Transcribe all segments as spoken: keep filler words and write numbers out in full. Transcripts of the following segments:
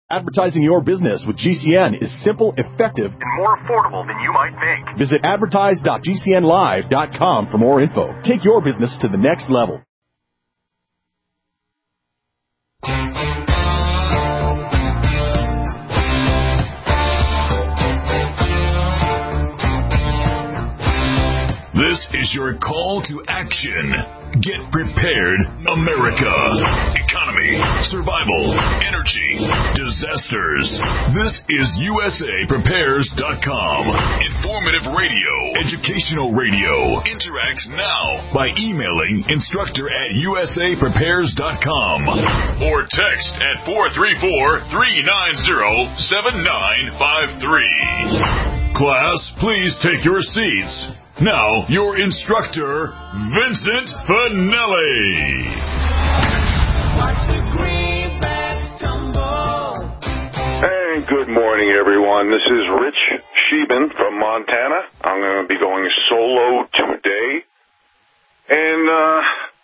Advertising your business with G C N is simple, effective, and more affordable than you might think. Visit advertise dot g c n live dot com for more info. Take your business to the next level. This is your call to action. Get prepared, America. Economy, survival, energy, disasters. This is U S A Prepares dot com. Informative radio, educational radio. Interact now by emailing instructor at U S A Prepares dot com or text at four three four, three nine zero, seven nine five three. Class, please take your seats. Now, your instructor, Vincent Finelli. Watch the greenbacks tumble. Hey, good morning, everyone. This is Rich Sheben from Montana. I'm going to be going solo today. And uh,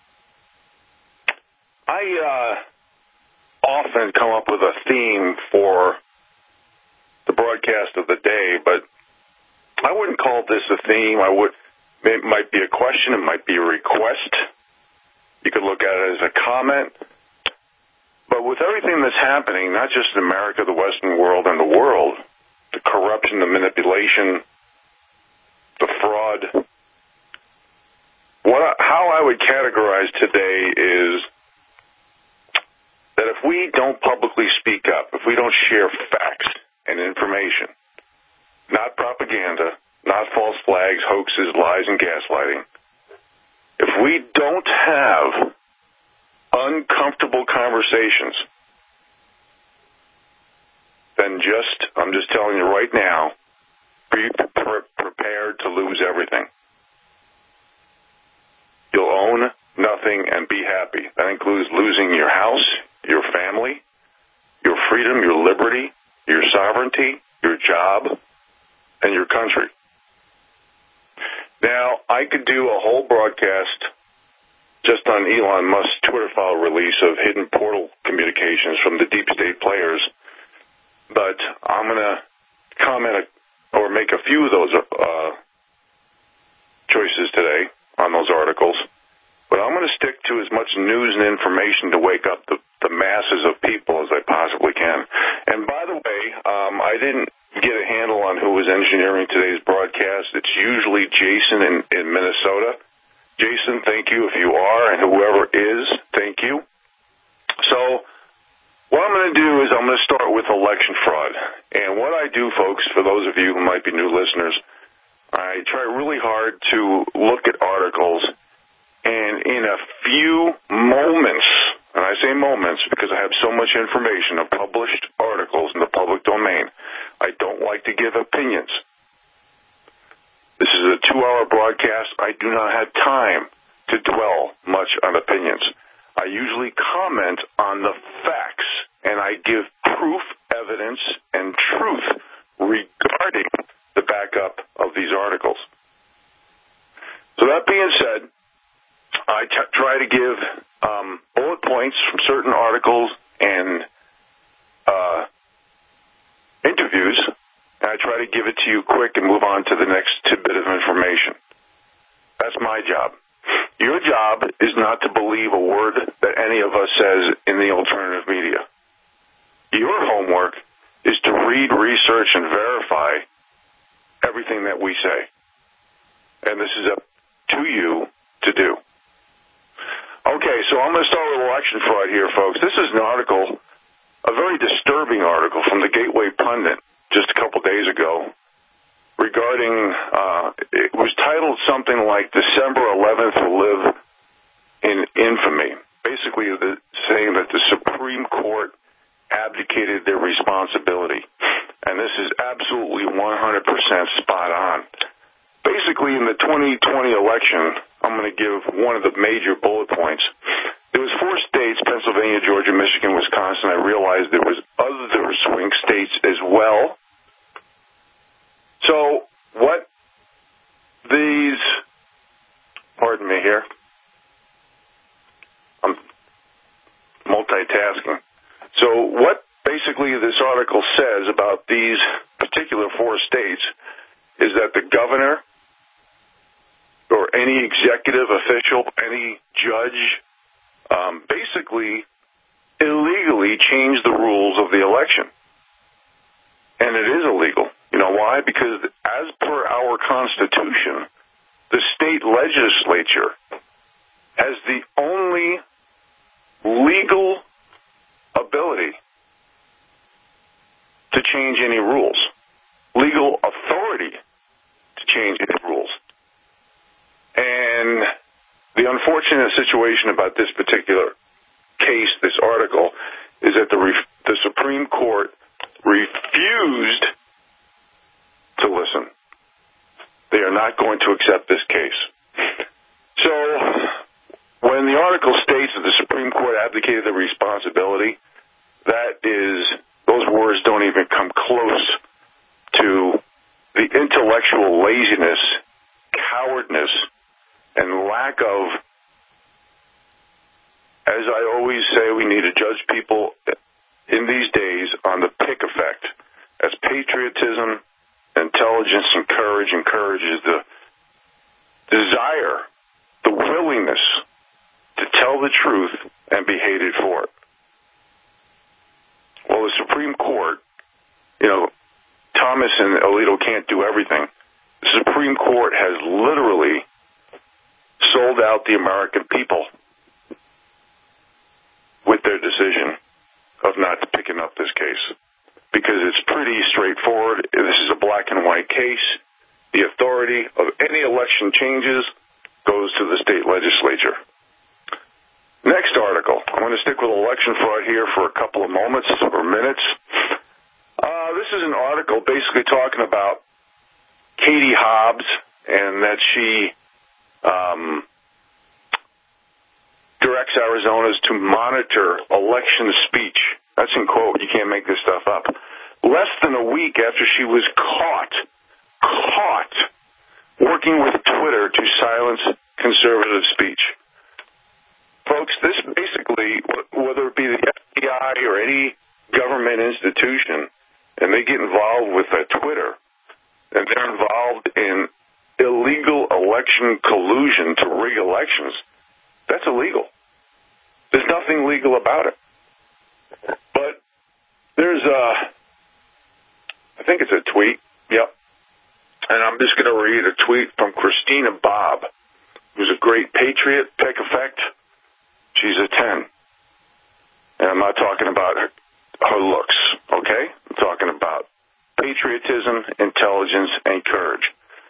I uh, often come up with a theme for the broadcast of the day, but I wouldn't call this a theme. I would. It might be a question. It might be a request. You could look at it as a comment. But with everything that's happening, not just in America, the Western world, and the world, the corruption, the manipulation, the fraud, what I, how I would categorize today is that if we don't publicly speak up, if we don't share facts and information, not propaganda, not false flags, hoaxes, lies, and gaslighting. If we don't have uncomfortable conversations, then just, I'm just telling you right now, be pre- prepared to lose everything. You'll own nothing and be happy. That includes losing your house, your family, your freedom, your liberty, your sovereignty, your job, and your country. Now, I could do a whole broadcast just on Elon Musk's Twitter file release of hidden portal communications from the deep state players, but I'm going to comment or make a few of those uh, choices today on those articles, but I'm going to stick to as much news and information to wake up the, the masses of people as I possibly can. And by the way, um, I didn't get a handle on who was engineering today's broadcast. It's usually Jason in, in Minnesota. Jason, thank you if you are, and whoever is, thank you. So what I'm going to do is I'm going to start with election fraud. And what I do, folks, for those of you who might be new listeners, I try really hard to look at articles, and in a few moments, and I say moments because I have so much information of published articles in the public domain, I don't like to give opinions. This is a two-hour broadcast. I do not have time to dwell much on opinions. I usually comment on the facts, and I give proof, evidence, and truth regarding the backup of these articles. So that being said, I t- try to give um, bullet points from certain articles and uh, interviews, and I try to give it to you quick and move on to the next tidbit of information. That's my job. Your job is not to believe a word that any of us says in the alternative media. Your homework is to read, research, and verify everything that we say. And this is up to you to do. Okay, so I'm going to start with election fraud here, folks. This is an article, a very disturbing article from the Gateway Pundit just a couple days ago regarding, uh, it was titled something like December eleventh will live in infamy. Basically the, saying that the Supreme Court abdicated their responsibility. And this is absolutely one hundred percent spot on. Basically, in the twenty twenty election, I'm going to give one of the major bullet points. There was four states, Pennsylvania, Georgia, Michigan, Wisconsin. I realized there was other swing states as well. So what these, pardon me here, I'm multitasking. So what basically the this article says about these particular four states is that the governor or any executive official, any judge, um, basically illegally changed the rules of the election. And it is illegal. You know why? Because as per our Constitution, the state legislature has the only legal ability to change any rules, legal authority to change any rules. And the unfortunate situation about this particular case, this article, is that the, re- the Supreme Court refused to listen. They are not going to accept this case. So when the article states that the Supreme Court abdicated the responsibility, that is, those words don't even come close to the intellectual laziness, cowardness, and lack of, as I always say, we need to judge people in these days on the pick effect, as patriotism, intelligence, and courage encourages the desire, the willingness to tell the truth and be hated for it. Well, the Supreme Court, you know, Thomas and Alito can't do everything. The Supreme Court has literally sold out the American people with their decision of not picking up this case, because it's pretty straightforward. This is a black and white case. The authority of any election changes goes to the state legislature. Next article. I'm going to stick with election fraud here for a couple of moments or minutes. Uh, this is an article basically talking about Katie Hobbs and that she um, directs Arizona's to monitor election speech. That's in quote. You can't make this stuff up. Less than a week after she was caught, caught, working with Twitter to silence conservative speech. Folks, this basically, whether it be the F B I or any government institution, and they get involved with uh, Twitter, and they're involved in illegal election collusion to rig elections, that's illegal. There's nothing legal about it. But there's a, I think it's a tweet, yep, and I'm just going to read a tweet from Christina Bobb, who's a great patriot, pick effect. She's a ten. And I'm not talking about her, her looks, okay? I'm talking about patriotism, intelligence, and courage.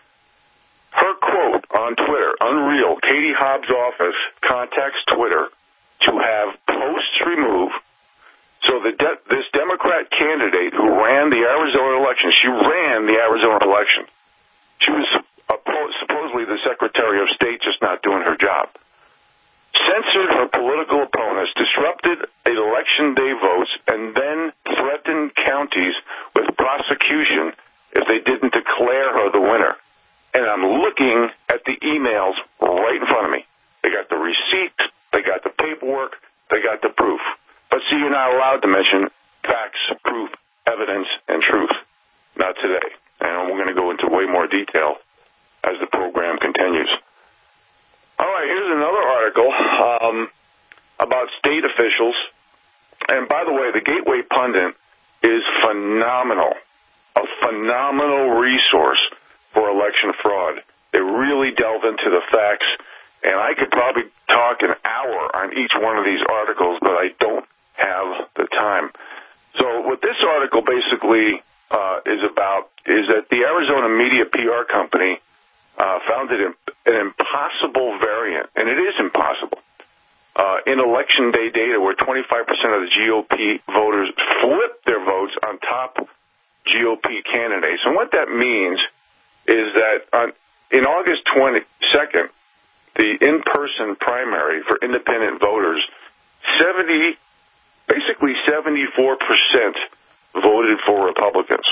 Her quote on Twitter, unreal, Katie Hobbs' office contacts Twitter to have posts removed. So the de- this Democrat candidate who ran the Arizona election, she ran the Arizona election. She was suppo- supposedly the Secretary of State, just not doing her job. Censored her political opponents, disrupted election day votes, and then threatened counties with prosecution if they didn't declare her the winner. And I'm looking at the emails right in front of me. They got the receipt, they got the paperwork, they got the proof. But see, you're not allowed to mention facts, proof, evidence, and truth. Not today. And we're going to go into way more detail as the program continues. All right, here's another article um, about state officials. And by the way, the Gateway Pundit is phenomenal, a phenomenal resource for election fraud. They really delve into the facts, and I could probably talk an hour on each one of these articles, but I don't have the time. So what this article basically uh, is about is that the Arizona Media P R Company Uh, found it an impossible variant, and it is impossible, uh, in Election Day data where twenty-five percent of the G O P voters flipped their votes on top G O P candidates. And what that means is that on, in August twenty-second, the in-person primary for independent voters, seventy, basically seventy-four percent voted for Republicans.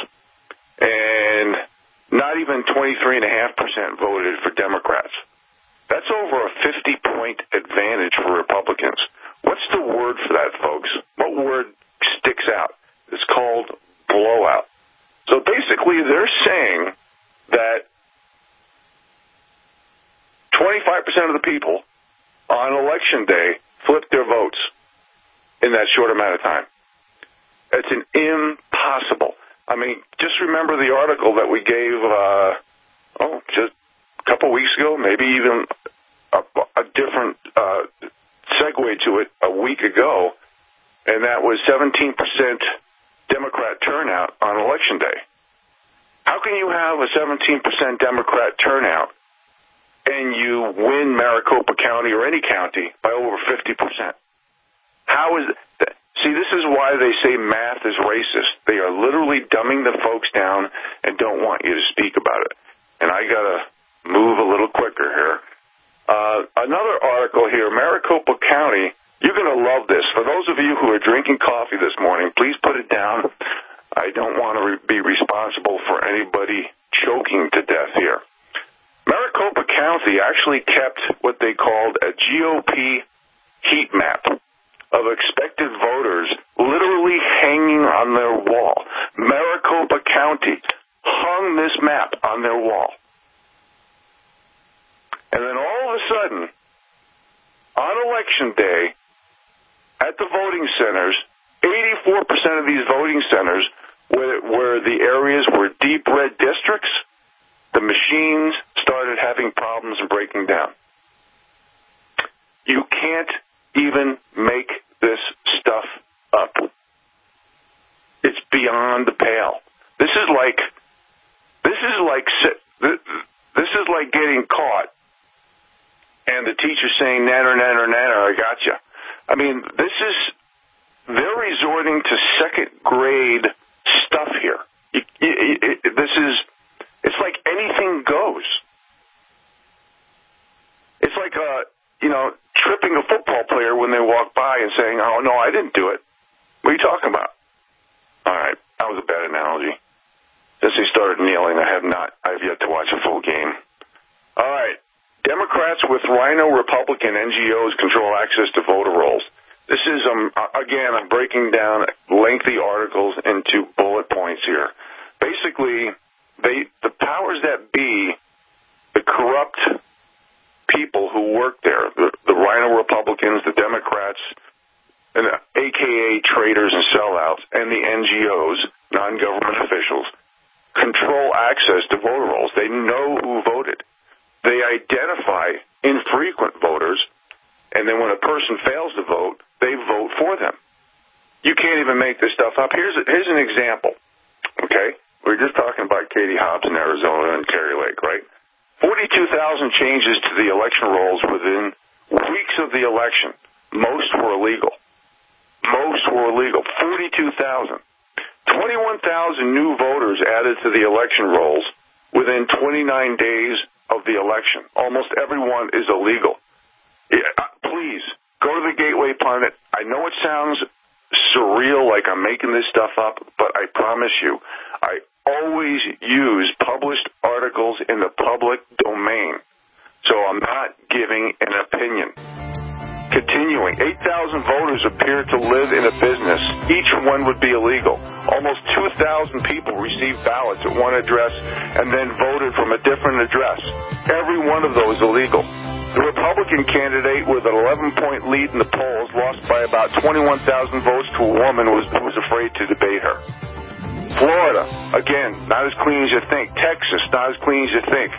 And not even twenty-three point five percent voted for Democrats. That's over a fifty-point advantage for Republicans. What's the word for that, folks? What word sticks out? It's called blowout. So basically, they're saying that twenty-five percent of the people on Election Day flipped their votes in that short amount of time. It's an impossible. I mean, just remember the article that we gave, uh, oh, just a couple weeks ago, maybe even a, a different uh, segue to it a week ago, and that was seventeen percent Democrat turnout on Election Day. How can you have a seventeen percent Democrat turnout and you win Maricopa County or any county by over fifty percent? How is that? See, this is why they say math is racist. They are literally dumbing the folks down and don't want you to speak about it. And I got to move a little quicker here. Uh, another article here, Maricopa County. You're going to love this. For those of you who are drinking coffee this morning, please put it down. I don't want to re- be responsible for anybody choking to death here. Maricopa County actually kept what they called a G O P heat map of expected voters literally hanging on their wall. Maricopa County hung this map on their wall. And then all of a sudden, on Election Day, at the voting centers, eighty-four percent of these voting centers where, where the areas were deep red districts, the machines started having problems and breaking down. You can't even make this stuff up. It's beyond the pale. This is like, this is like, this is like getting caught and the teacher saying, nanner, nanner, nanner, I got you. I mean, this is, they're resorting to second grade stuff here. You, you, it, this is, it's like anything goes. It's like, uh, you know, tripping a football player when they walk by and saying, oh, no, I didn't do it. What are you talking about? All right, that was a bad analogy. Since he started kneeling, I have not, I have yet to watch a full game. All right, Democrats with Rhino Republican N G Os control access to voter rolls. This is, um, again, I'm breaking down lengthy articles into bullet points here. Basically, they, the powers that be, the corrupt people who work there, the, the Rhino Republicans, the Democrats, and the A K A traitors and sellouts, and the N G Os, non-government officials, control access to voter rolls. They know who voted. They identify infrequent voters, and then when a person fails to vote, they vote for them. You can't even make this stuff up. Here's, a, here's an example, okay? We were just talking about Katie Hobbs in Arizona and Kari Lake, right? forty-two thousand changes to the election rolls within weeks of the election. Most were illegal. Most were illegal. forty-two thousand. twenty-one thousand new voters added to the election rolls within twenty-nine days of the election. Almost everyone is illegal. Yeah, please, go to the Gateway Pundit. I know it sounds surreal, like I'm making this stuff up, but I promise you, I always use published articles in the public domain, so I'm not giving an opinion. Continuing, eight thousand voters appear to live in a business. Each one would be illegal. Almost two thousand people received ballots at one address and then voted from a different address. Every one of those illegal. The Republican candidate with an eleven-point lead in the polls lost by about twenty-one thousand votes to a woman who was, who was afraid to debate her. Florida, again, not as clean as you think. Texas, not as clean as you think.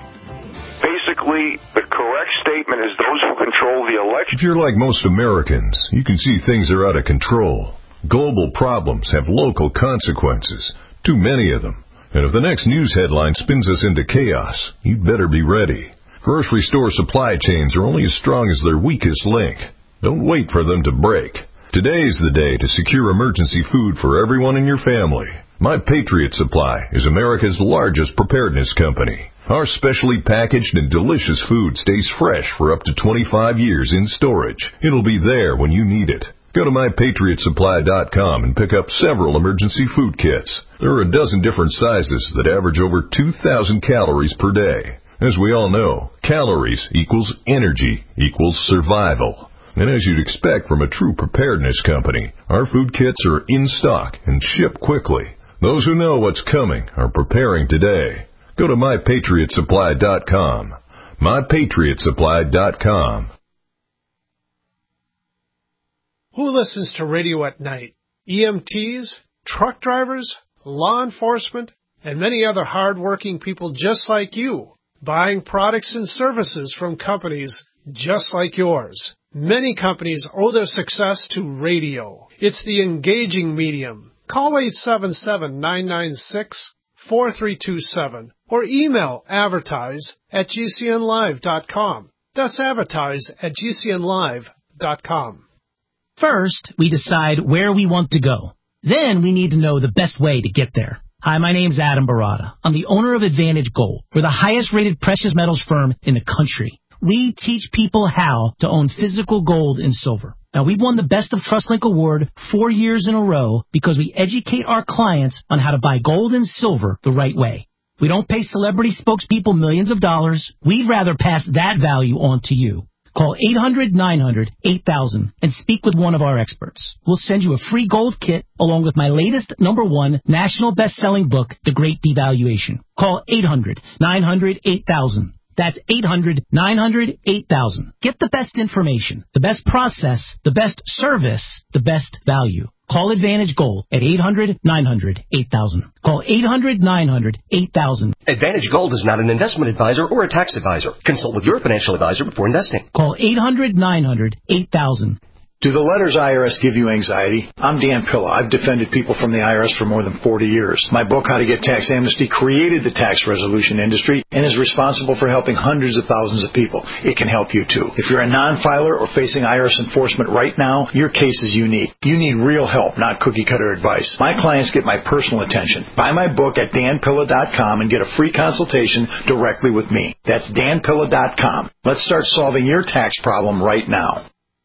Basically, the correct statement is those who control the election. If you're like most Americans, you can see things are out of control. Global problems have local consequences, too many of them. And if the next news headline spins us into chaos, you'd better be ready. Grocery store supply chains are only as strong as their weakest link. Don't wait for them to break. Today's the day to secure emergency food for everyone in your family. My Patriot Supply is America's largest preparedness company. Our specially packaged and delicious food stays fresh for up to twenty-five years in storage. It'll be there when you need it. Go to my patriot supply dot com and pick up several emergency food kits. There are a dozen different sizes that average over two thousand calories per day. As we all know, calories equals energy equals survival. And as you'd expect from a true preparedness company, our food kits are in stock and ship quickly. Those who know what's coming are preparing today. Go to my patriot supply dot com. my patriot supply dot com. Who listens to radio at night? E M Ts, truck drivers, law enforcement, and many other hard-working people just like you, buying products and services from companies just like yours. Many companies owe their success to radio. It's the engaging medium. Call eight seven seven, nine nine six, four three two seven or email advertise at g c n live dot com. That's advertise at g c n live dot com. First, we decide where we want to go. Then we need to know the best way to get there. Hi, my name's Adam Barada. I'm the owner of Advantage Gold. We're the highest-rated precious metals firm in the country. We teach people how to own physical gold and silver. Now, we've won the Best of TrustLink Award four years in a row because we educate our clients on how to buy gold and silver the right way. We don't pay celebrity spokespeople millions of dollars. We'd rather pass that value on to you. Call eight hundred, nine hundred, eight thousand and speak with one of our experts. We'll send you a free gold kit along with my latest number one national best-selling book, The Great Devaluation. Call eight hundred, nine hundred, eight thousand. That's eight hundred, nine hundred, eight thousand. Get the best information, the best process, the best service, the best value. Call Advantage Gold at eight hundred, nine hundred, eight thousand. Call eight hundred, nine hundred, eight thousand. Advantage Gold is not an investment advisor or a tax advisor. Consult with your financial advisor before investing. Call eight hundred, nine hundred, eight thousand. Do the letters I R S give you anxiety? I'm Dan Pilla. I've defended people from the I R S for more than forty years. My book, How to Get Tax Amnesty, created the tax resolution industry and is responsible for helping hundreds of thousands of people. It can help you, too. If you're a non-filer or facing I R S enforcement right now, your case is unique. You need real help, not cookie-cutter advice. My clients get my personal attention. Buy my book at dan pilla dot com and get a free consultation directly with me. That's dan pilla dot com. Let's start solving your tax problem right now.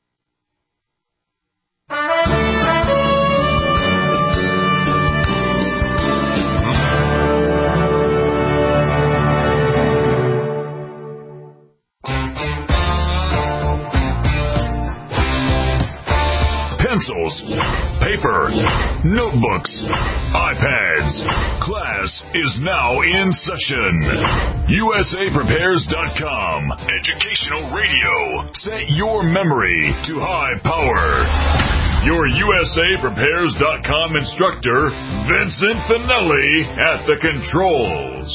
Pencils, paper, notebooks, iPads. Class is now in session. U S A Prepares dot com. Educational radio. Set your memory to high power. Your U S A Prepares dot com instructor, Vincent Finelli, at the controls.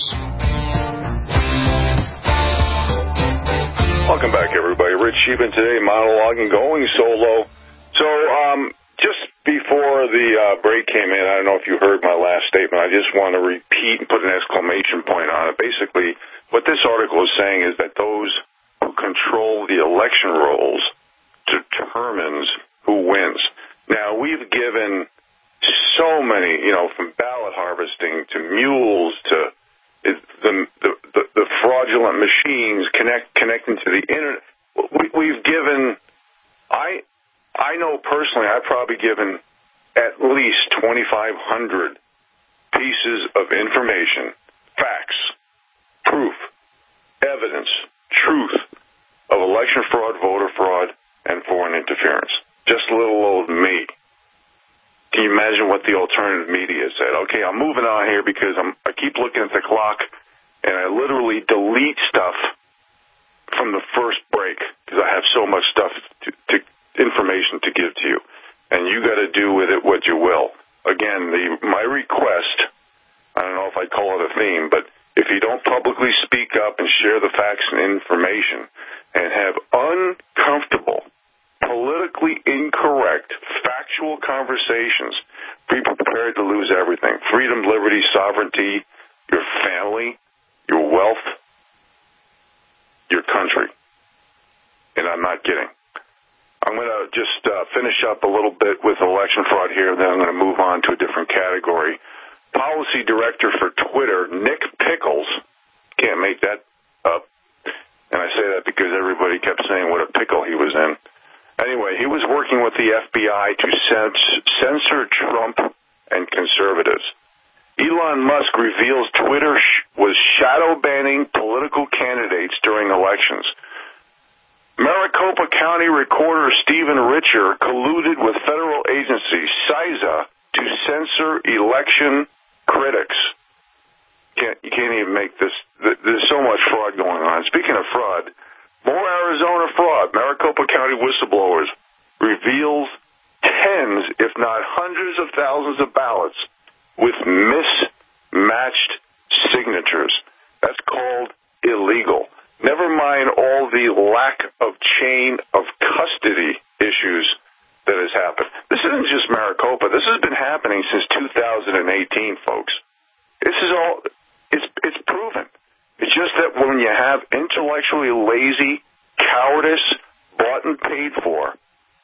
Welcome back, everybody. Rich Sheehan today, monologuing, going solo. So, um, just before the uh, break came in, I don't know if you heard my last statement. I just want to repeat and put an exclamation point on it. Basically, what this article is saying is that those who control the election rolls determines who wins. Now, we've given so many, you know, from ballot harvesting to mules to the the, the, the fraudulent machines connect connecting to the internet. We, we've given, I I know personally, I've probably given at least twenty-five hundred pieces of information, facts, proof, evidence, truth of election fraud, voter fraud, and foreign interference. Just little old me. Can you imagine what the alternative media said? Okay, I'm moving on here because I'm, I keep looking at the clock, and I literally delete stuff from the first break because I have so much stuff to, to information to give to you, and you got to do with it what you will. Again, the my request, I don't know if I'd call it a theme, but if you don't publicly speak up and share the facts and information and have uncomfortable, politically incorrect, factual conversations, be prepared to lose everything. Freedom, liberty, sovereignty, your family, your wealth, your country. And I'm not kidding. I'm going to just uh, finish up a little bit with election fraud here, then I'm going to move on to a different category. Policy director for Twitter, Nick Pickles, can't make that up, and I say that because everybody kept saying what a pickle he was in. Anyway, he was working with the F B I to censor Trump and conservatives. Elon Musk reveals Twitter sh- was shadow banning political candidates during elections. Merrick Maricopa County Recorder Stephen Richer colluded with federal agency C I S A to censor election critics. Can't, you can't even make this. There's so much fraud going on. Speaking of fraud, more Arizona fraud. Maricopa County whistleblowers reveals tens, if not hundreds of thousands of ballots with mismatched signatures. That's called illegal. Never mind all the lack of chain of custody issues that has happened. This isn't just Maricopa. This has been happening since two thousand eighteen, folks. This is all, it's, it's proven. It's just that when you have intellectually lazy, cowardice, bought and paid for,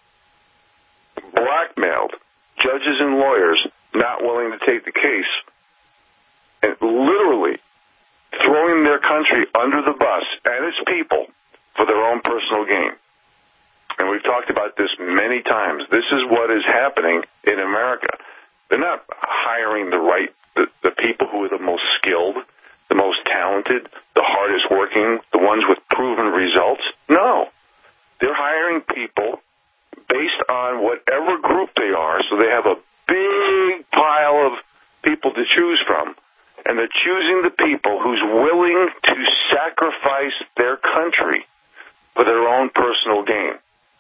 blackmailed judges and lawyers not willing to take the case, and literally throwing their country under the bus and its people for their own personal gain. And we've talked about this many times. This is what is happening in America. They're not hiring the right, the, the people who are the most skilled, the most talented, the hardest working, the ones with proven results. No. They're hiring people based on whatever group they are, so they have a big pile of people to choose from. And they're choosing the people who's willing to sacrifice their country for their own personal gain.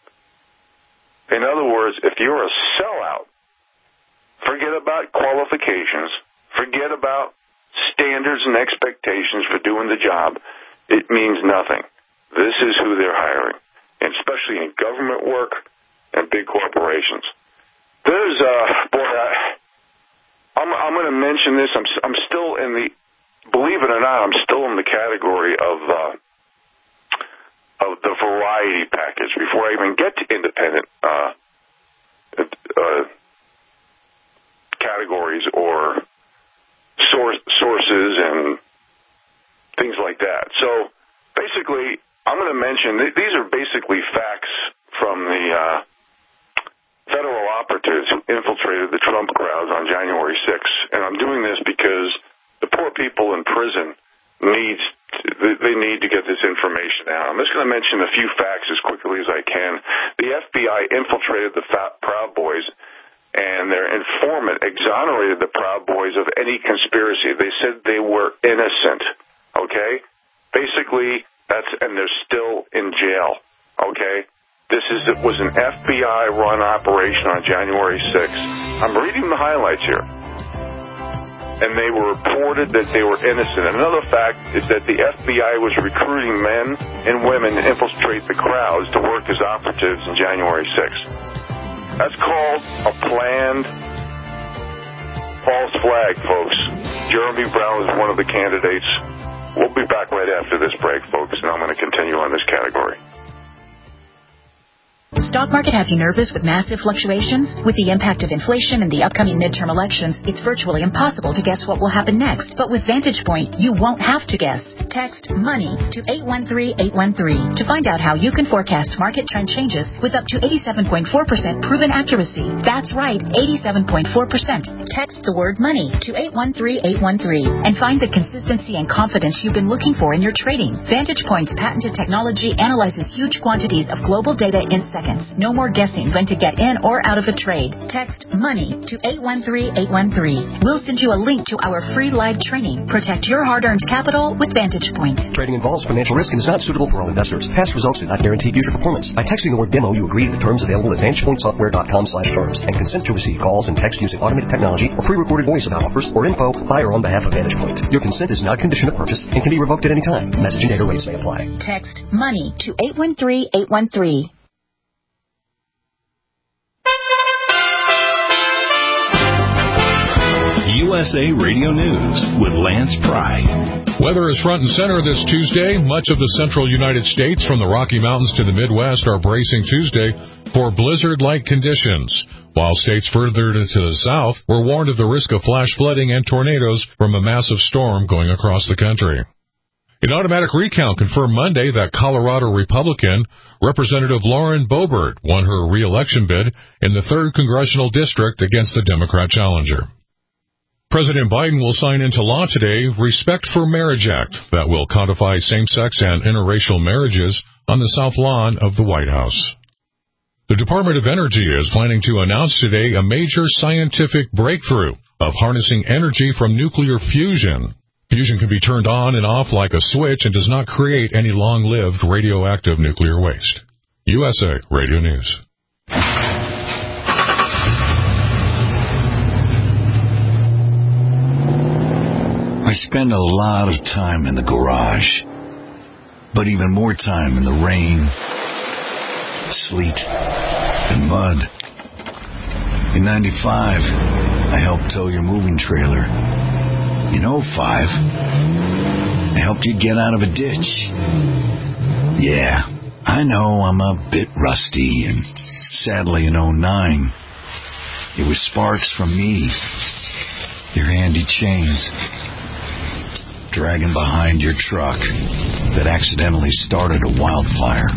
In other words, if you're a sellout, forget about qualifications, forget about standards and expectations for doing the job. It means nothing. This is who they're hiring, and especially in government work and big corporations. There's, uh, boy, I... I'm, I'm going to mention this. I'm, I'm still in the, believe it or not, I'm still in the category of uh, of the variety package before I even get to independent uh, uh, categories or source, sources and things like that. So basically, I'm going to mention th- these are basically facts from the uh, federal operatives who infiltrated the Trump crowds on January sixth. And I'm doing this because the poor people in prison needs to, they need to get this information out. I'm just going to mention a few facts as quickly as I can. The F B I infiltrated the Proud Boys, and their informant exonerated the Proud Boys of any conspiracy. They said they were innocent, okay? Basically, that's, and they're still in jail, okay? This is it was an F B I-run operation on January sixth. I'm reading the highlights here. And they were reported that they were innocent. Another fact is that the F B I was recruiting men and women to infiltrate the crowds to work as operatives on January sixth. That's called a planned false flag, folks. Jeremy Brown is one of the candidates. We'll be back right after this break, folks, and I'm going to continue on this category. Stock market have you nervous with massive fluctuations? With the impact of inflation and the upcoming midterm elections, it's virtually impossible to guess what will happen next. But with Vantage Point, you won't have to guess. Text MONEY to eight one three eight one three to find out how you can forecast market trend changes with up to eighty-seven point four percent proven accuracy. That's right, eighty-seven point four percent. Text the word MONEY to eight one three eight one three and find the consistency and confidence you've been looking for in your trading. Vantage Point's patented technology analyzes huge quantities of global data in seconds. No more guessing when to get in or out of a trade. Text MONEY to eight one three eight one three. We'll send you a link to our free live training. Protect your hard-earned capital with Vantage Point. Trading involves financial risk and is not suitable for all investors. Past results do not guarantee future performance. By texting the word demo, you agree to the terms available at vantage point software dot com slash terms and consent to receive calls and text using automated technology or pre-recorded voice about offers or info by or on behalf of Vantage Point. Your consent is not a condition of purchase and can be revoked at any time. Message and data rates may apply. Text MONEY to eight one three eight one three. U S A Radio News with Lance Pry. Weather is front and center this Tuesday. Much of the central United States, from the Rocky Mountains to the Midwest, are bracing Tuesday for blizzard-like conditions, while states further to the south were warned of the risk of flash flooding and tornadoes from a massive storm going across the country. An automatic recount confirmed Monday that Colorado Republican Representative Lauren Boebert won her re-election bid in the third Congressional District against the Democrat challenger. President Biden will sign into law today Respect for Marriage Act that will codify same-sex and interracial marriages on the south lawn of the White House. The Department of Energy is planning to announce today a major scientific breakthrough of harnessing energy from nuclear fusion. Fusion can be turned on and off like a switch and does not create any long-lived radioactive nuclear waste. U S A Radio News. I spend a lot of time in the garage, but even more time in the rain, sleet, and mud. In ninety-five, I helped tow your moving trailer. In oh five, I helped you get out of a ditch. Yeah, I know I'm a bit rusty, and sadly in oh nine, it was sparks from me, your handy chains, dragging behind your truck that accidentally started a wildfire.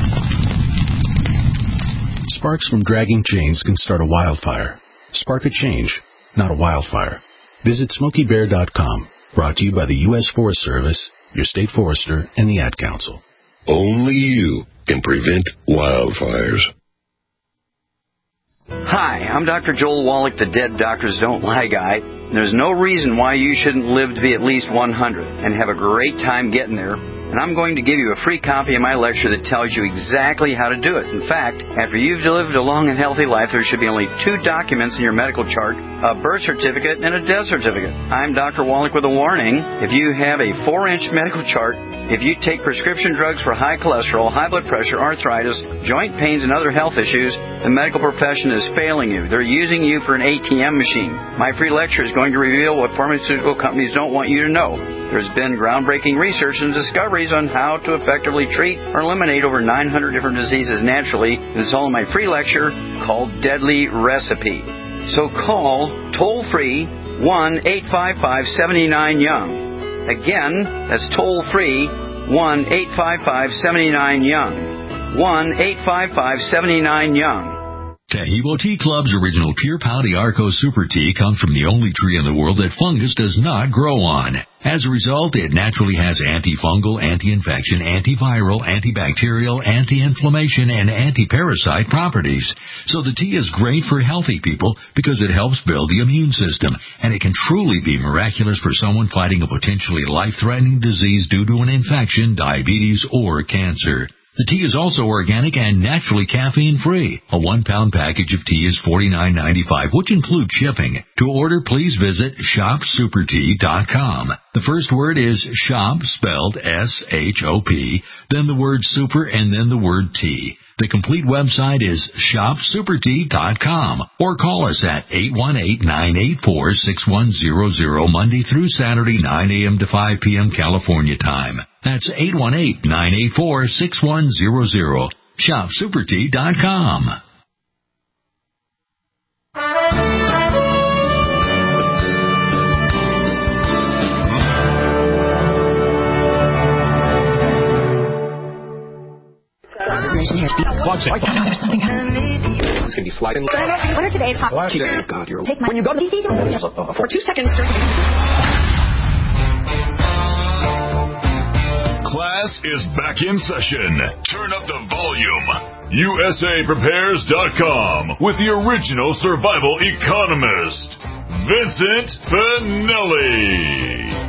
Sparks from dragging chains can start a wildfire. Spark a change, not a wildfire. Visit Smokey Bear dot com. Brought to you by the U S Forest Service, your state forester, and the Ad Council. Only you can prevent wildfires. Hi, I'm Doctor Joel Wallach, the Dead Doctors Don't Lie guy. There's no reason why you shouldn't live to be at least one hundred and have a great time getting there. And I'm going to give you a free copy of my lecture that tells you exactly how to do it. In fact, after you've lived a long and healthy life, there should be only two documents in your medical chart, a birth certificate and a death certificate. I'm Doctor Wallach with a warning. If you have a four-inch medical chart, if you take prescription drugs for high cholesterol, high blood pressure, arthritis, joint pains, and other health issues, the medical profession is failing you. They're using you for an A T M machine. My free lecture is going to reveal what pharmaceutical companies don't want you to know. There's been groundbreaking research and discoveries on how to effectively treat or eliminate over nine hundred different diseases naturally. And it's all in my free lecture called Deadly Recipe. So call toll-free one eight five five seven nine Young. Again, that's toll-free one eight five five seven nine Young. one eight five five seven nine Young. Taheebo Tea Club's original Pure Pau Arco Super Tea comes from the only tree in the world that fungus does not grow on. As a result, it naturally has antifungal, anti-infection, antiviral, antibacterial, anti-inflammation, and anti-parasite properties. So the tea is great for healthy people because it helps build the immune system, and it can truly be miraculous for someone fighting a potentially life-threatening disease due to an infection, diabetes, or cancer. The tea is also organic and naturally caffeine-free. A one-pound package of tea is forty-nine ninety-five, which includes shipping. To order, please visit shop super tea dot com. The first word is shop, spelled S H O P, then the word super, and then the word tea. The complete website is shop super tea dot com, or call us at eight one eight, nine eight four, six one zero zero Monday through Saturday, nine a.m. to five p.m. California time. That's eight one eight, nine eight four, six one zero zero. shop super tea dot com. It's going to be sliding. What are today's hot? Oh, God, you're... Take my... When you go to the... For two seconds... Class is back in session. Turn up the volume. U S A Prepares dot com with the original survival economist, Vincent Finelli.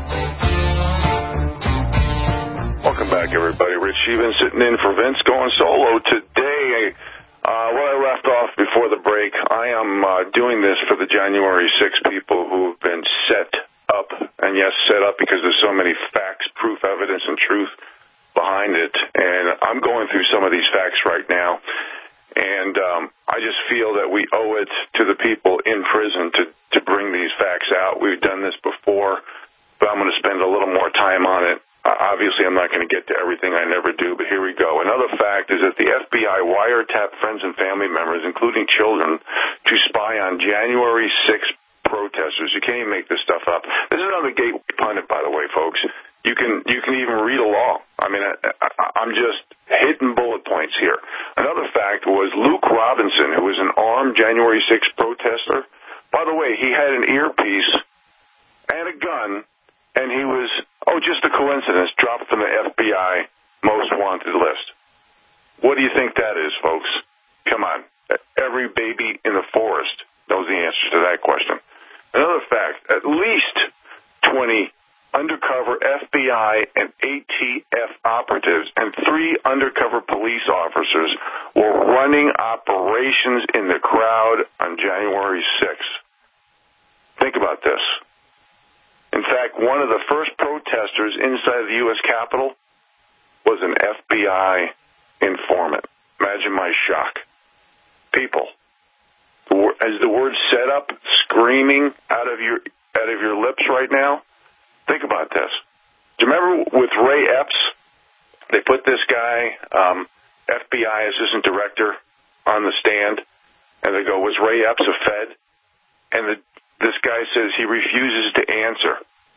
Welcome back, everybody. Rich Sheevan sitting in for Vince, going solo today. Uh, where I left off before the break, I am uh, doing this for the January sixth people who have been set up, and yes, set up because there's so many facts, proof, evidence, and truth behind it. And I'm going through some of these facts right now, and um, I just feel that we owe it to the people in prison to, to bring these facts out. We've done this before, but I'm going to spend a little more time on it. Uh, obviously, I'm not going to get to everything. I never do, but here we go. Another fact is that the F B I wiretapped friends and family members, including children, to spy on January sixth protesters. You can't even make this stuff up. This is another gateway pundit, by the way, folks. You can you can even read a law. I mean, I, I, I'm just hitting bullet points here. Another fact was Luke Robinson, who was an armed January sixth protester. By the way, he had an earpiece and a gun, and he was, oh, just a coincidence, dropped from the F B I most wanted list. What do you think that is, folks? Come on. Every baby in the forest knows the answer to that question. Another fact, at least twenty undercover F B I and A T F operatives and three undercover police officers were running operations in the crowd on January sixth. Think about this. In fact, one of the first protesters inside the U S Capitol was an F B I informant. Imagine my shock. People, as the word set up screaming out of your out of your lips right now, think about this. Do you remember with Ray Epps, they put this guy, um, F B I assistant director, on the stand, and they go, was Ray Epps a Fed? And the, this guy says he refuses to answer.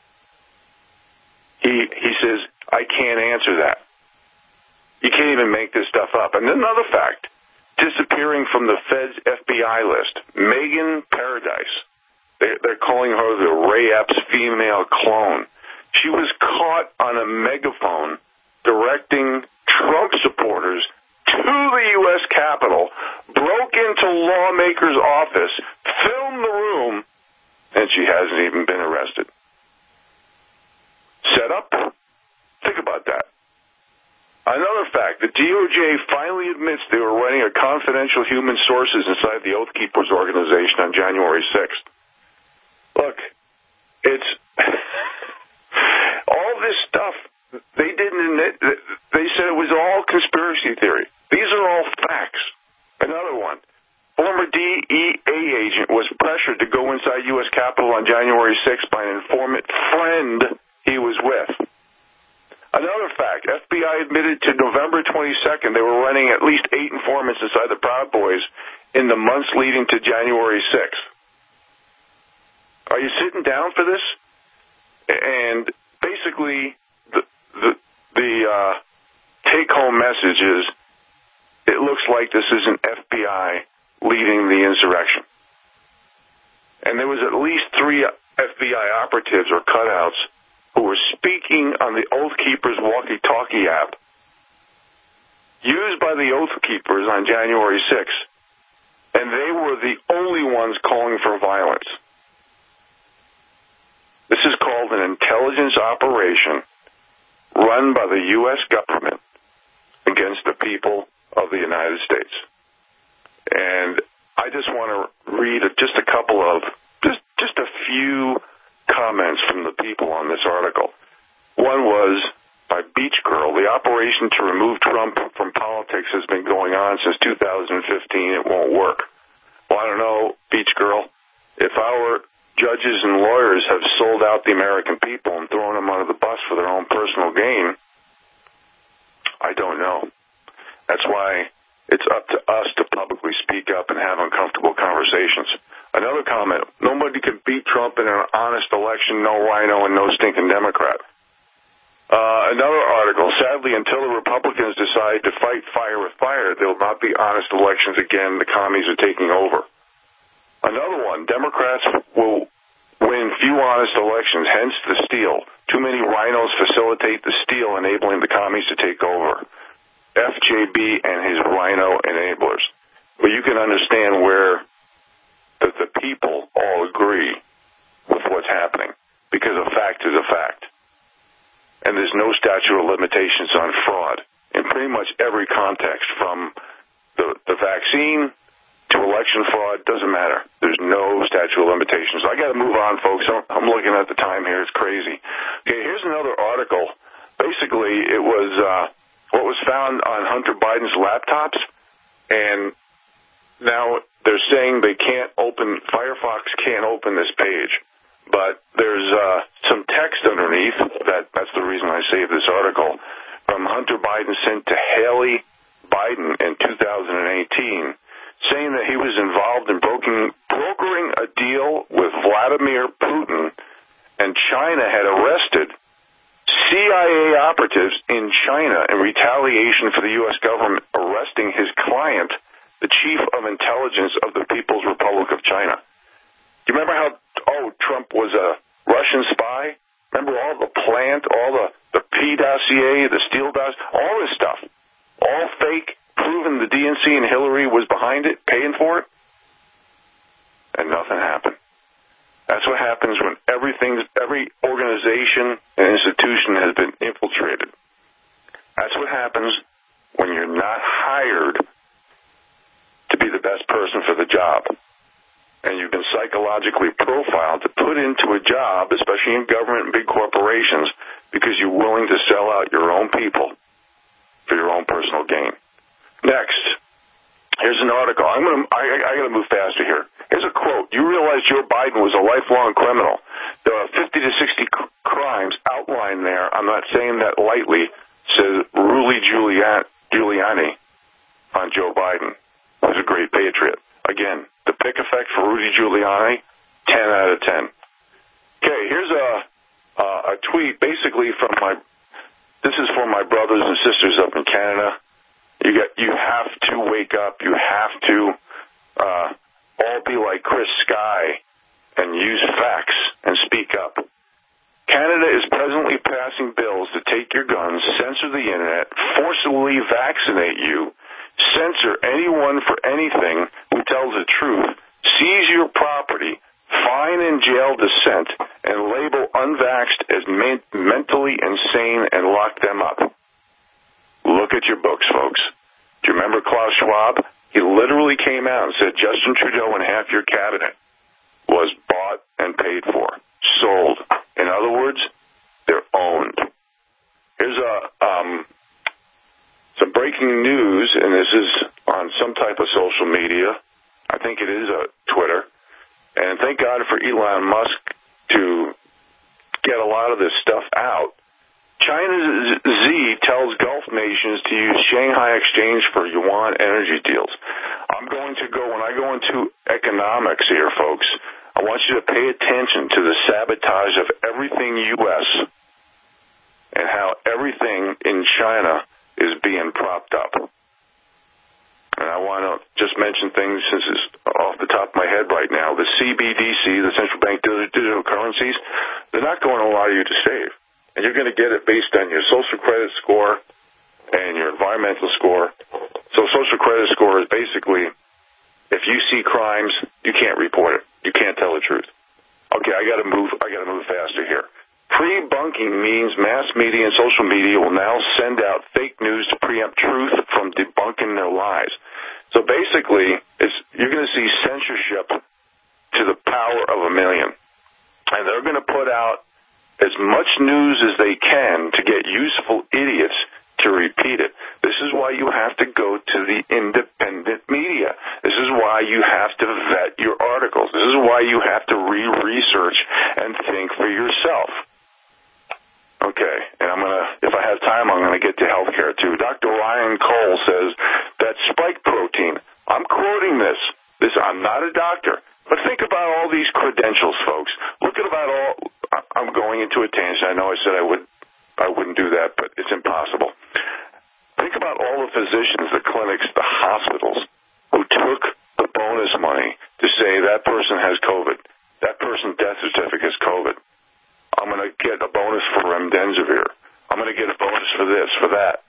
He he says, I can't answer that. You can't even make this stuff up. And then another fact, disappearing from the Fed's F B I list, Megan Paradise. They, they're calling her the Ray Epps female clone. She was caught on a megaphone directing Trump supporters to the U S Capitol, broke into lawmakers' office, filmed the room, and she hasn't even been arrested. Set up? Think about that. Another fact, the D O J finally admits they were running a confidential human sources inside the Oath Keepers organization on January sixth. Look, it's all this stuff. They didn't admit. They said it was all conspiracy theory. These are all facts. Another one. Former D E A agent was pressured to go inside U S Capitol on January sixth by an informant friend he was with. Another fact, F B I admitted to November twenty-second they were running at least eight informants inside the Proud Boys in the months leading to January sixth. Are you sitting down for this? And basically, the the, the uh, take-home message is, it looks like this is an F B I leading the insurrection. And there was at least three F B I operatives or cutouts who were speaking on the Oath Keepers walkie-talkie app used by the Oath Keepers on January sixth, and they were the only ones calling for violence. This is called an intelligence operation run by the U S government against the people of the United States. And I just want to read just a couple of, just, just a few comments from the people on this article. One was by Beach Girl. The operation to remove Trump from politics has been going on since two thousand fifteen. It won't work. Well, I don't know, Beach Girl. If our judges and lawyers have sold out the American people and thrown them under the bus for their own personal gain, I don't know. That's why it's up to us to publicly speak up and have uncomfortable conversations. Another comment, nobody could beat Trump in an honest election, no rhino and no stinking Democrat. Uh, another article, sadly, until the Republicans decide to fight fire with fire, there will not be honest elections again. The commies are taking over. Another one, Democrats will win few honest elections, hence the steal. Too many rhinos facilitate the steal, enabling the commies to take over. F J B and his rhino enablers. Well, you can understand where the, the people all agree with what's happening, because a fact is a fact. And there's no statute of limitations on fraud in pretty much every context, from the, the vaccine to election fraud. Doesn't matter. There's no statute of limitations. I got to move on, folks. I'm, I'm looking at the time here. It's crazy. Okay, here's another article. Basically, it was uh, what was found on Hunter Biden's laptops, and now they're saying they can't open, Firefox can't open this page. But there's uh, some text underneath. That That's the reason I saved this article. From Hunter Biden sent to Haley Biden in two thousand eighteen, saying that he was involved in broking, brokering a deal with Vladimir Putin, and China had arrested C I A operatives in China in retaliation for the U S government arresting his client, the chief of intelligence of the People's Republic of China. Do you remember how, oh, Trump was a Russian spy? Remember all the plant, all the, the P dossier, the Steele dossier, all this stuff. All fake, proven the D N C and Hillary was behind it, paying for it, and nothing happened. That's what happens when everything, every organization and institution has been infiltrated. That's what happens when you're not hired to be the best person for the job. And you've been psychologically profiled to put into a job, especially in government and big corporations, because you're willing to sell out your own people for your own personal gain. Next, here's an article. I'm gonna, I, I got to move faster here. Here's a quote. You realize Joe Biden was a lifelong criminal. There are fifty to sixty c- crimes outlined there. I'm not saying that lightly, says Rudy Giuliani on Joe Biden, who's a great patriot. Again, the pick effect for Rudy Giuliani, ten out of ten. Okay, here's a, uh, a tweet basically from my, this is for my brothers and sisters up in Canada. You get, you have to wake up. You have to uh, all be like Chris Sky and use facts and speak up. Canada is presently passing bills to take your guns, censor the internet, forcibly vaccinate you, censor anyone for anything who tells the truth, seize your property, fine and jail dissent, and label unvaxxed as men- mentally insane and lock them up. Look at your books, folks. Do you remember Klaus Schwab? He literally came out and said Justin Trudeau and half your cabinet was bought and paid for, sold. In other words, they're owned. Here's a um, some breaking news, and this is on some type of social media. I think it is a Twitter. And thank God for Elon Musk to get a lot of this stuff out. China's Z tells Gulf nations to use Shanghai exchange for yuan energy deals. I'm going to go, when I go into economics here, folks, I want you to pay attention to the sabotage of everything U S and how everything in China is being propped up. And I want to just mention things since it's off the top of my head right now. The C B D C, the central bank digital currencies, they're not going to allow you to save. And you're going to get it based on your social credit score and your environmental score. So social credit score is basically, if you see crimes, you can't report it. You can't tell the truth. Okay, I got to move. I got to move faster here. Pre-bunking means mass media and social media will now send out fake news to preempt truth from debunking their lies. So basically, it's, you're going to see censorship to the power of a million. And they're going to put out as much news as they can to get useful idiots to repeat it. This is why you have to go to the independent media. This is why you have to vet your articles. This is why you have to re-research and think for yourself. Okay, and I'm going to, if I have time, I'm going to get to healthcare too. Doctor Ryan Cole says that spike protein, I'm quoting this, this, I'm not a doctor, but think about all these credentials, folks. Look at about all, I'm going into a tangent. I know I said I would, I wouldn't do that, but it's impossible. Think about all the physicians, the clinics, the hospitals who took the bonus money to say that person has COVID, that person's death certificate is COVID. I'm going to get a bonus for remdesivir. I'm going to get a bonus for this, for that.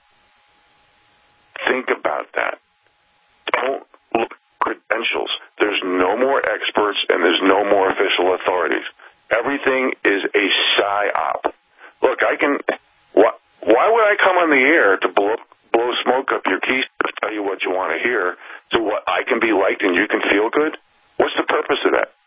Think about that. Don't look at credentials. There's no more experts and there's no more official authorities. Everything is a psyop. Look, I can. Why, why would I come on the air to blow, blow smoke up your keys to tell you what you want to hear, so what I can be liked and you can feel good? What's the purpose of that?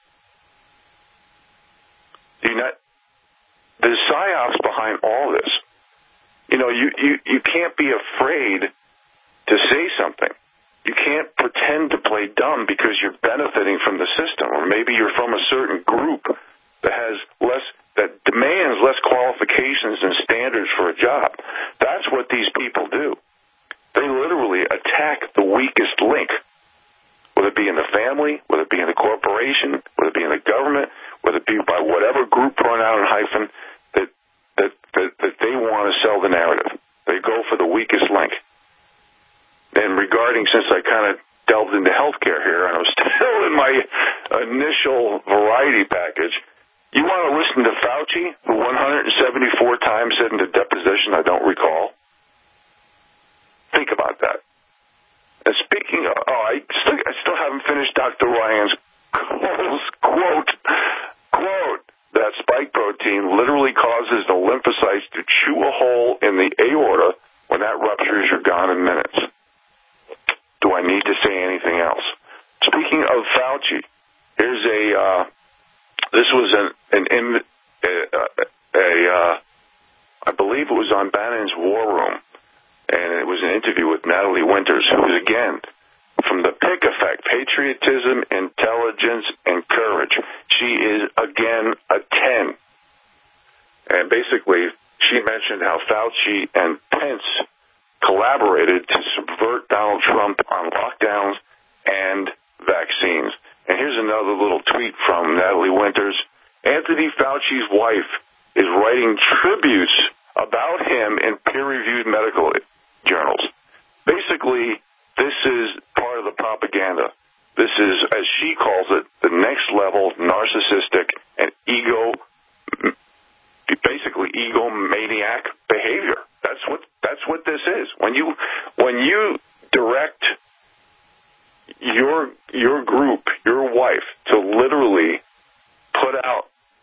Do you not? There's psyops behind all this. You know, you, you, you can't be afraid to say something. You can't pretend to play dumb because you're benefiting from the system, or maybe you're from a certain group that has less, that demands less qualifications and standards for a job. That's what these people do. They literally attack the weakest link, whether it be in the family, whether it be in the corporation, whether it be in the government, whether it be by whatever group pronoun and hyphen that that that, that they want to sell the narrative. They go for the weakest link. And regarding, since I kind of delved into healthcare here, and I'm still in my initial variety package, you want to listen to Fauci, who one hundred seventy-four times said in the deposition, I don't recall. Think about that. And speaking of, oh, I still, I still haven't finished Doctor Ryan's quote, quote, that spike protein literally causes the lymphocytes to chew a hole in the aorta. When that ruptures, you're gone in minutes. Do I need to say anything else? Speaking of Fauci, here's a, uh, this was an, an a, a, a uh, I believe it was on Bannon's War Room, and it was an interview with Natalie Winters, who is, again, from the PIC effect, patriotism, intelligence, and courage. She is, again, a ten. And basically, she mentioned how Fauci and Pence collaborated to subvert Donald Trump on lockdowns and vaccines. And here's another little tweet from Natalie Winters. Anthony Fauci's wife is writing tributes about him in peer-reviewed medical journals. Basically, this is part of the propaganda. This is, as she calls it, the next level narcissistic and ego, basically egomaniac behavior. That's what that's what this is. When you when you direct your your group, your wife, to literally put out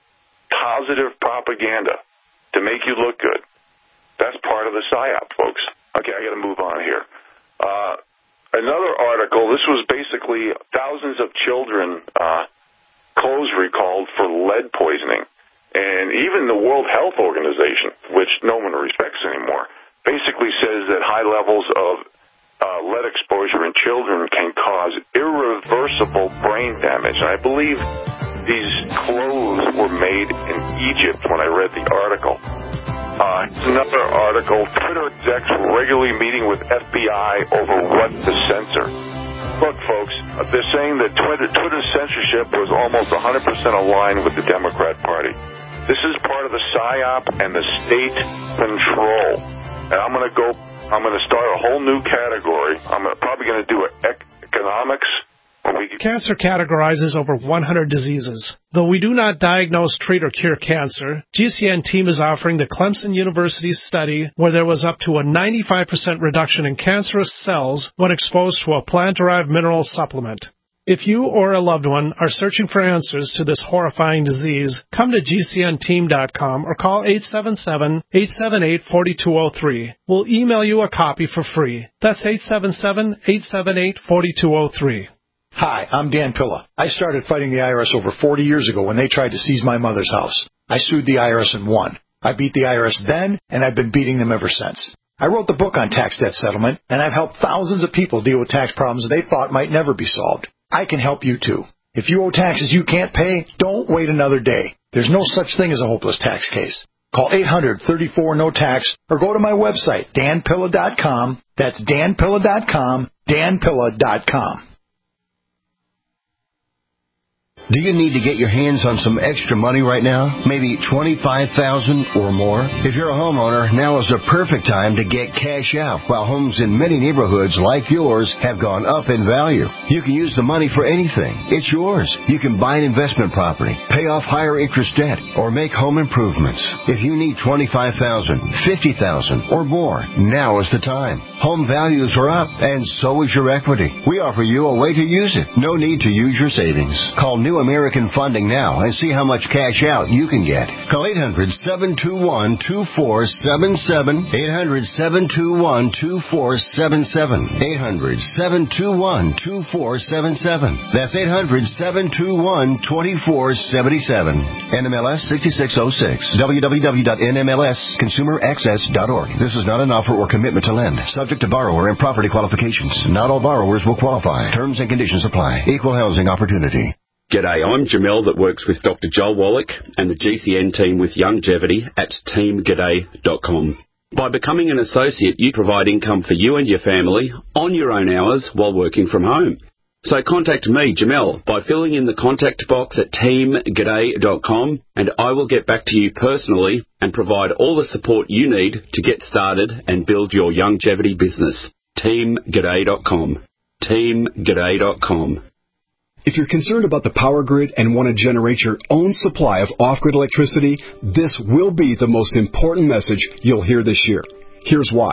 positive propaganda to make you look good, that's part of the psyop, folks. Okay, I got to move on here. Uh, another article, this was basically thousands of children uh, clothes recalled for lead poisoning. And even the World Health Organization, which no one respects anymore, basically says that high levels of uh, lead exposure in children can cause irreversible brain damage. And I believe these clothes were made in Egypt when I read the article. Uh, another article, Twitter execs regularly meeting with F B I over what to censor. Look, folks, they're saying that Twitter, Twitter's censorship was almost one hundred percent aligned with the Democrat Party. This is part of the PSYOP and the state control. And I'm going to go, I'm going to start a whole new category. I'm gonna, probably going to do ec- economics. We... Cancer categorizes over one hundred diseases. Though we do not diagnose, treat, or cure cancer, G C N team is offering the Clemson University study where there was up to a ninety-five percent reduction in cancerous cells when exposed to a plant-derived mineral supplement. If you or a loved one are searching for answers to this horrifying disease, come to G C N team dot com or call eight seven seven, eight seven eight, four two zero three. We'll email you a copy for free. That's eight seven seven, eight seven eight, four two zero three. Hi, I'm Dan Pilla. I started fighting the I R S over forty years ago when they tried to seize my mother's house. I sued the I R S and won. I beat the I R S then, and I've been beating them ever since. I wrote the book on tax debt settlement, and I've helped thousands of people deal with tax problems they thought might never be solved. I can help you, too. If you owe taxes you can't pay, don't wait another day. There's no such thing as a hopeless tax case. Call eight hundred, thirty-four, no tax or go to my website, dan pilla dot com. That's dan pilla dot com, dan pilla dot com. Do you need to get your hands on some extra money right now? Maybe twenty-five thousand dollars or more? If you're a homeowner, now is the perfect time to get cash out while homes in many neighborhoods like yours have gone up in value. You can use the money for anything. It's yours. You can buy an investment property, pay off higher interest debt, or make home improvements. If you need twenty-five thousand dollars, fifty thousand dollars or more, now is the time. Home values are up, and so is your equity. We offer you a way to use it. No need to use your savings. Call New American Funding now and see how much cash out you can get. Call eight hundred, seven two one, two four seven seven, eight hundred, seven two one, two four seven seven, eight hundred, seven two one, two four seven seven. That's eight hundred, seven two one, two four seven seven. N M L S sixty-six oh six. w w w dot n m l s consumer access dot org. This is not an offer or commitment to lend. Subject to borrower and property qualifications. Not all borrowers will qualify. Terms and conditions apply. Equal housing opportunity. G'day, I'm Jamel that works with Doctor Joel Wallach and the G C N team with Longevity at team g'day dot com. By becoming an associate, you provide income for you and your family on your own hours while working from home. So contact me, Jamel, by filling in the contact box at team g'day dot com, and I will get back to you personally and provide all the support you need to get started and build your longevity business. team g'day dot com. team g'day dot com. If you're concerned about the power grid and want to generate your own supply of off-grid electricity, this will be the most important message you'll hear this year. Here's why.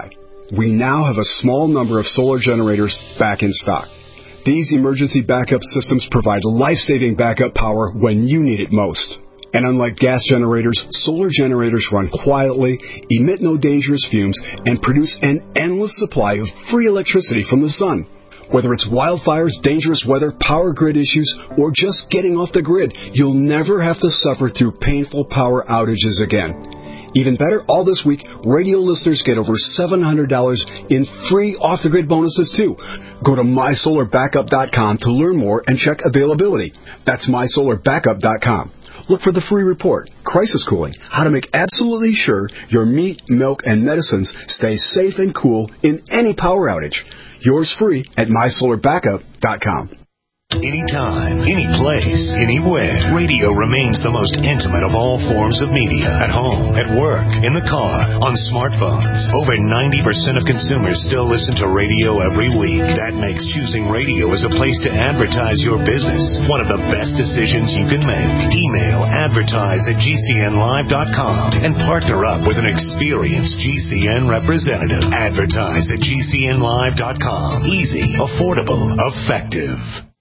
we now have a small number of solar generators back in stock. These emergency backup systems provide life-saving backup power when you need it most. And unlike gas generators, solar generators run quietly, emit no dangerous fumes, and produce an endless supply of free electricity from the sun. Whether it's wildfires, dangerous weather, power grid issues, or just getting off the grid, you'll never have to suffer through painful power outages again. Even better, all this week, radio listeners get over seven hundred dollars in free off-the-grid bonuses, too. Go to my solar backup dot com to learn more and check availability. That's my solar backup dot com. Look for the free report, Crisis Cooling, how to make absolutely sure your meat, milk, and medicines stay safe and cool in any power outage. Yours free at my solar backup dot com. Anytime, any place, anywhere. Radio remains the most intimate of all forms of media. At home, at work, in the car, on smartphones. Over ninety percent of consumers still listen to radio every week. That makes choosing radio as a place to advertise your business one of the best decisions you can make. Email advertise at G C N live dot com and partner up with an experienced G C N representative. Advertise at G C N live dot com. Easy, affordable, effective.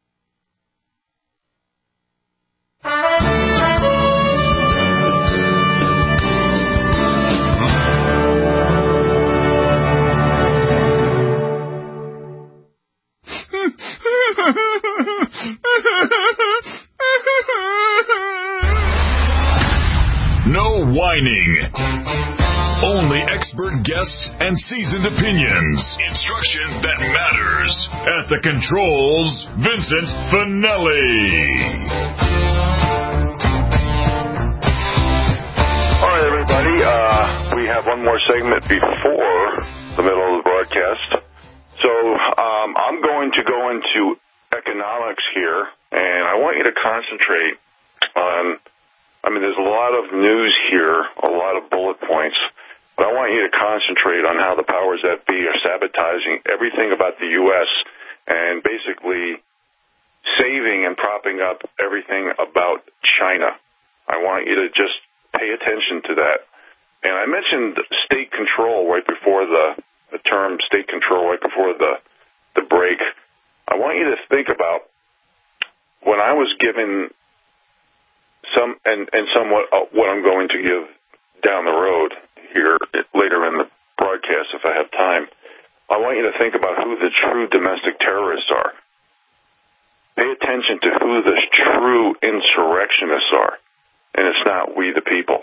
No whining. Only expert guests and seasoned opinions. Instruction that matters. At the controls, Vincent Finelli. All right, everybody. Uh, we have one more segment before the middle of the broadcast. So um, I'm going to go into economics here, and I want you to concentrate on, I mean, there's a lot of news here, a lot of bullet points, but I want you to concentrate on how the powers that be are sabotaging everything about the U S and basically saving and propping up everything about China. I want you to just pay attention to that. And I mentioned state control right before the, the term state control right before the, the break. I want you to think about when I was given some, and, and somewhat uh, what I'm going to give down the road here later in the broadcast if I have time. I want you to think about who the true domestic terrorists are. Pay attention to who the true insurrectionists are, and it's not we the people.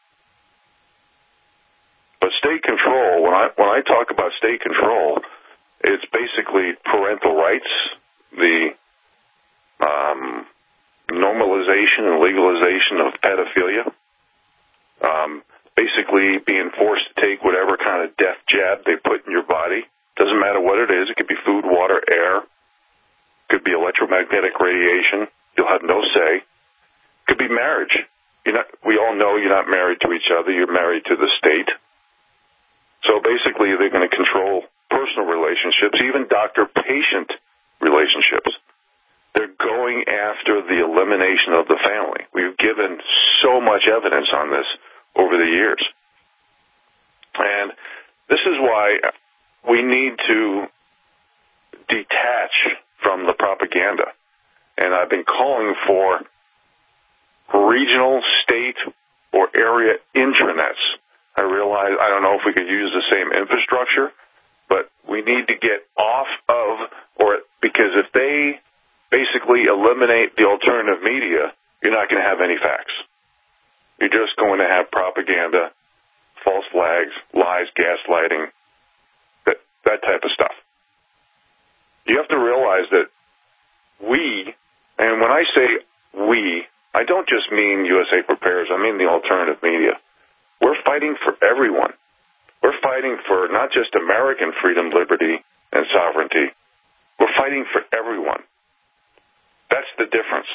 But state control, when I when I talk about state control, it's basically parental rights, the um, normalization and legalization of pedophilia, um, basically being forced to take whatever kind of death jab they put in your body. Doesn't matter what it is. It could be food, water, air. It could be electromagnetic radiation. You'll have no say. It could be marriage. You're not, we all know you're not married to each other. You're married to the state. So basically, they're going to control personal relationships, even doctor-patient relationships. They're going after the elimination of the family. We've given so much evidence on this over the years. And this is why we need to detach from the propaganda. And I've been calling for regional, state, or area intranets. I realize, I don't know if we could use the same infrastructure, but we need to get off of, or because if they basically eliminate the alternative media, you're not going to have any facts. You're just going to have propaganda, false flags, lies, gaslighting, that, that type of stuff. You have to realize that we, and when I say we, I don't just mean U S A Prepares, I mean the alternative media. We're fighting for everyone. We're fighting for not just American freedom, liberty, and sovereignty. We're fighting for everyone. That's the difference.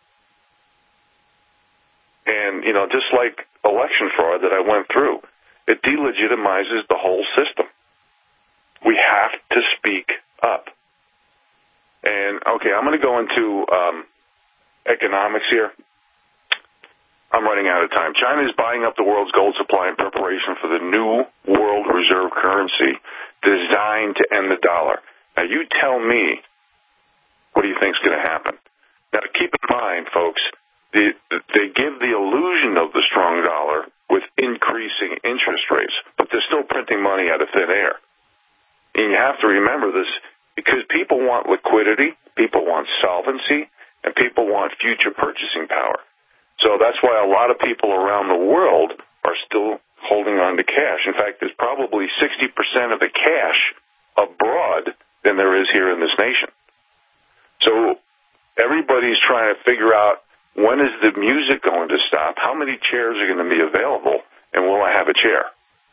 And, you know, just like election fraud that I went through, it delegitimizes the whole system. We have to speak up. And, okay, I'm going to go into um, economics here. I'm running out of time. China is buying up the world's gold supply in preparation for the new world reserve currency designed to end the dollar. Now, you tell me, what do you think is going to happen? Now, keep in mind, folks, the, they give the illusion of the strong dollar with increasing interest rates, but they're still printing money out of thin air. And you have to remember this because people want liquidity, people want solvency, and people want future purchasing power. So that's why a lot of people around the world are still holding on to cash. In fact, there's probably sixty percent of the cash abroad than there is here in this nation. So everybody's trying to figure out, when is the music going to stop? How many chairs are going to be available? And will I have a chair?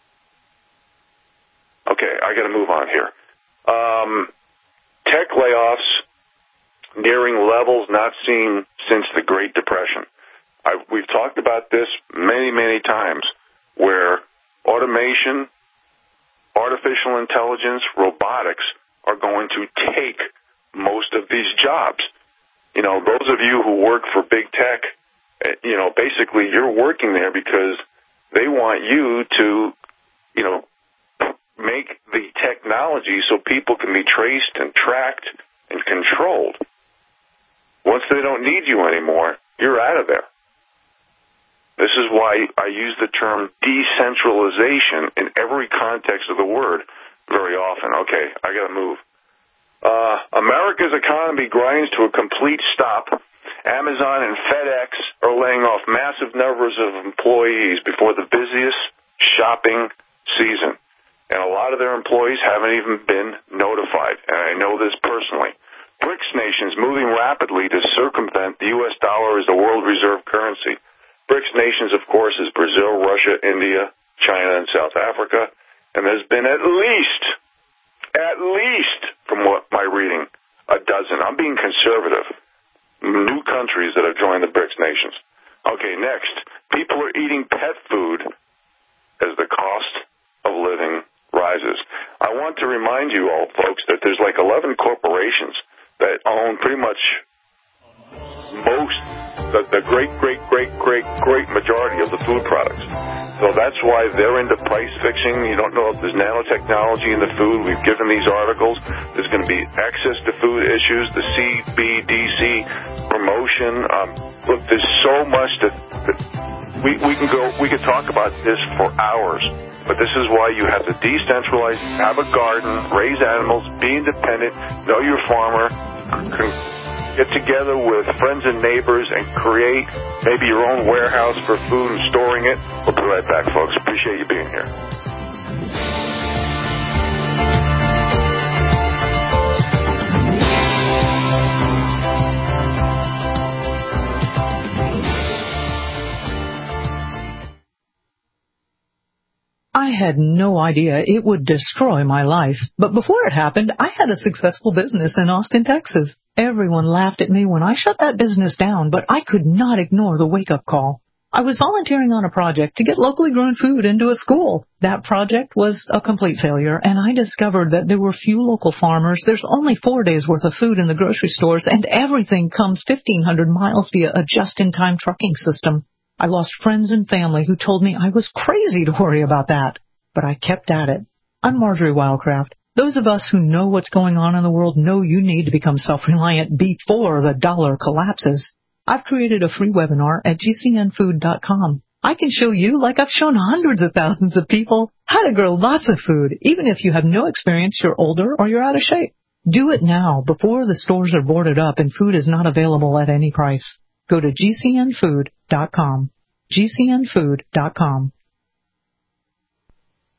Okay, I got to move on here. Um, tech layoffs nearing levels not seen since the Great Depression. I, we've talked about this many, many times, where automation, artificial intelligence, robotics are going to take most of these jobs. You know, those of you who work for big tech, you know, basically you're working there because they want you to, you know, make the technology so people can be traced and tracked and controlled. Once they don't need you anymore, you're out of there. This is why I use the term decentralization in every context of the word very often. Okay, I got to move. Uh, America's economy grinds to a complete stop. Amazon and FedEx are laying off massive numbers of employees before the busiest shopping season. And a lot of their employees haven't even been notified. And I know this personally. BRICS nations moving rapidly to circumvent the U S dollar as the world reserve currency. BRICS nations, of course, is Brazil, Russia, India, China, and South Africa. And there's been at least, at least, from what my reading, a dozen. I'm being conservative. New countries that have joined the BRICS nations. Okay, next. People are eating pet food as the cost of living rises. I want to remind you all, folks, that there's like eleven corporations that own pretty much most, the, the great, great, great, great, great majority of the food products. So that's why they're into price fixing. You don't know if there's nanotechnology in the food. We've given these articles. There's going to be access to food issues, the C B D C promotion. Um, look, there's so much that, that we, we can go, we could talk about this for hours. But this is why you have to decentralize, have a garden, raise animals, be independent, know your farmer, get together with friends and neighbors and create maybe your own warehouse for food and storing it. We'll be right back, folks. Appreciate you being here. I had no idea it would destroy my life. But before it happened, I had a successful business in Austin, Texas. Everyone laughed at me when I shut that business down, but I could not ignore the wake-up call. I was volunteering on a project to get locally grown food into a school. That project was a complete failure, and I discovered that there were few local farmers. There's only four days' worth of food in the grocery stores, and everything comes fifteen hundred miles via a just-in-time trucking system. I lost friends and family who told me I was crazy to worry about that. But I kept at it. I'm Marjorie Wildcraft. Those of us who know what's going on in the world know you need to become self-reliant before the dollar collapses. I've created a free webinar at G C N food dot com. I can show you, like I've shown hundreds of thousands of people, how to grow lots of food, even if you have no experience, you're older, or you're out of shape. Do it now, before the stores are boarded up and food is not available at any price. Go to G C N food dot com. G C N food dot com.